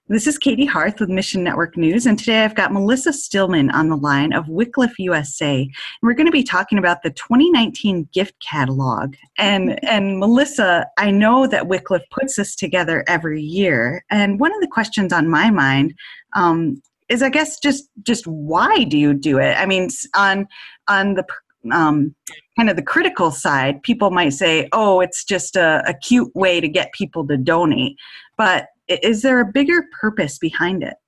This is Katie Harth with Mission Network News, and today I've got Melissa Stillman on the line of Wycliffe USA. And we're going to be talking about the 2019 gift catalog. And Melissa, I know that Wycliffe puts this together every year, and one of the questions on my mind is, I guess, just why do you do it? I mean, on the kind of the critical side, people might say, oh, it's just a cute way to get people to donate. But is there a bigger purpose behind it?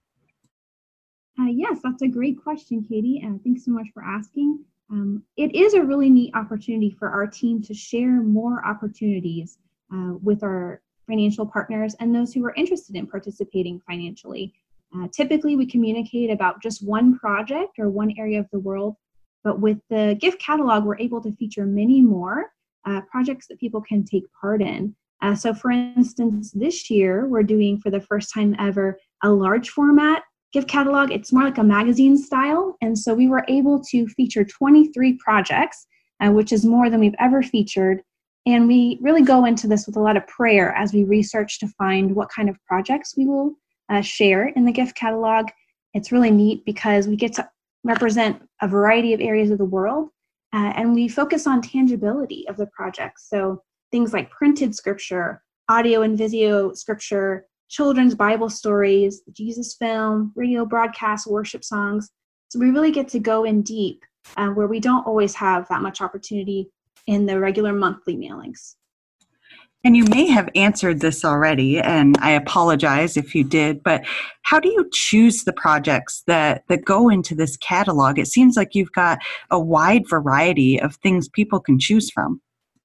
Yes, that's a great question, Katie, and thanks so much for asking. It is a really neat opportunity for our team to share more opportunities with our financial partners and those who are interested in participating financially. Typically, we communicate about just one project or one area of the world, but with the gift catalog, we're able to feature many more projects that people can take part in. So for instance, this year, we're doing for the first time ever a large format gift catalog. It's more like a magazine style. And so we were able to feature 23 projects, which is more than we've ever featured. And we really go into this with a lot of prayer as we research to find what kind of projects we will share in the gift catalog. It's really neat because we get to represent a variety of areas of the world, and we focus on tangibility of the projects. So things like printed scripture, audio and video scripture, children's Bible stories, Jesus film, radio broadcasts, worship songs. So we really get to go in deep where we don't always have that much opportunity in the regular monthly mailings. And you may have answered this already, and I apologize if you did, but how do you choose the projects that go into this catalog? It seems like you've got a wide variety of things people can choose from.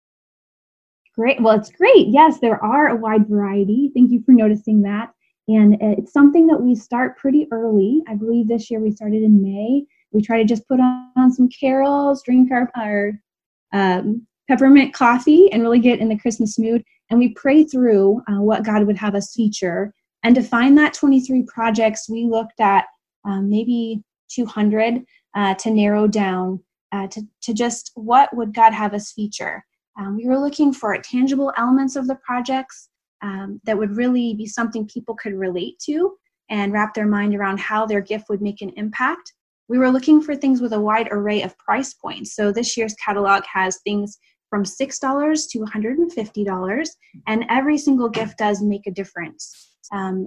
Great. Well, it's great. Yes, there are a wide variety. Thank you for noticing that. And it's something that we start pretty early. I believe this year we started in May. We try to just put on some carols, drink our peppermint coffee, and really get in the Christmas mood. And we pray through what God would have us feature. And to find that 23 projects, we looked at maybe 200 to narrow down to just what would God have us feature. We were looking for tangible elements of the projects that would really be something people could relate to and wrap their mind around how their gift would make an impact. We were looking for things with a wide array of price points. So this year's catalog has things from $6 to $150, and every single gift does make a difference.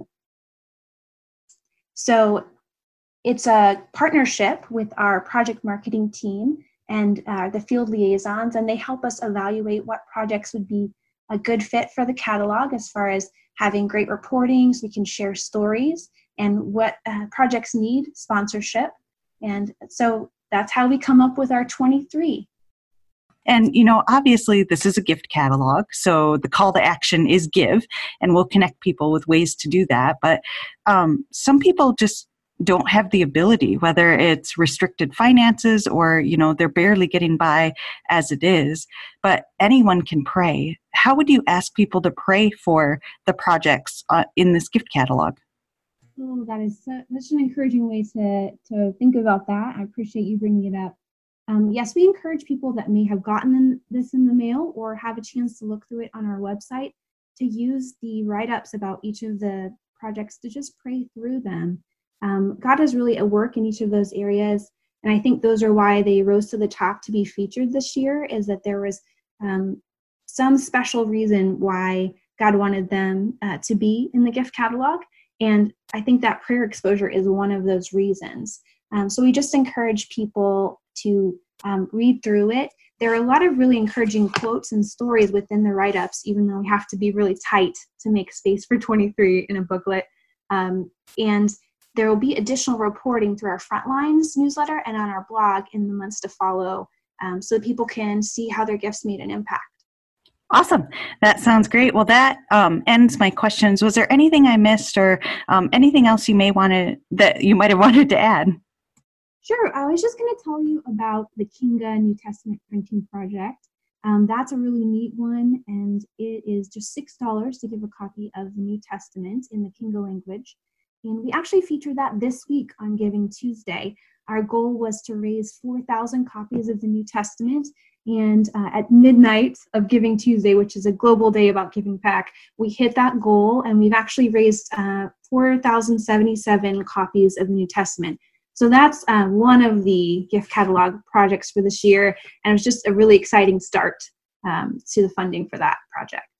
So it's a partnership with our project marketing team and the field liaisons, and they help us evaluate what projects would be a good fit for the catalog as far as having great reporting so we can share stories, and what projects need sponsorship. And so that's how we come up with our 23. And, obviously this is a gift catalog, so the call to action is give, and we'll connect people with ways to do that. But some people just don't have the ability, whether it's restricted finances or, they're barely getting by as it is, but anyone can pray. How would you ask people to pray for the projects in this gift catalog? Oh, that is such an encouraging way to think about that. I appreciate you bringing it up. Yes, we encourage people that may have gotten this in the mail or have a chance to look through it on our website to use the write-ups about each of the projects to just pray through them. God is really at work in each of those areas, and I think those are why they rose to the top to be featured this year, is that there was some special reason why God wanted them to be in the gift catalog, and I think that prayer exposure is one of those reasons. So we just encourage people to read through it. There are a lot of really encouraging quotes and stories within the write-ups, even though we have to be really tight to make space for 23 in a booklet. And there will be additional reporting through our Frontlines newsletter and on our blog in the months to follow, so that people can see how their gifts made an impact. Awesome. That sounds great. Well, that ends my questions. Was there anything I missed, or anything else that you might have wanted to add? Sure. I was just going to tell you about the Kinga New Testament printing project. That's a really neat one, and it is just $6 to give a copy of the New Testament in the Kinga language. And we actually featured that this week on Giving Tuesday. Our goal was to raise 4,000 copies of the New Testament, And at midnight of Giving Tuesday, which is a global day about giving back, we hit that goal, and we've actually raised 4,077 copies of the New Testament. So that's one of the gift catalog projects for this year, and it was just a really exciting start to the funding for that project.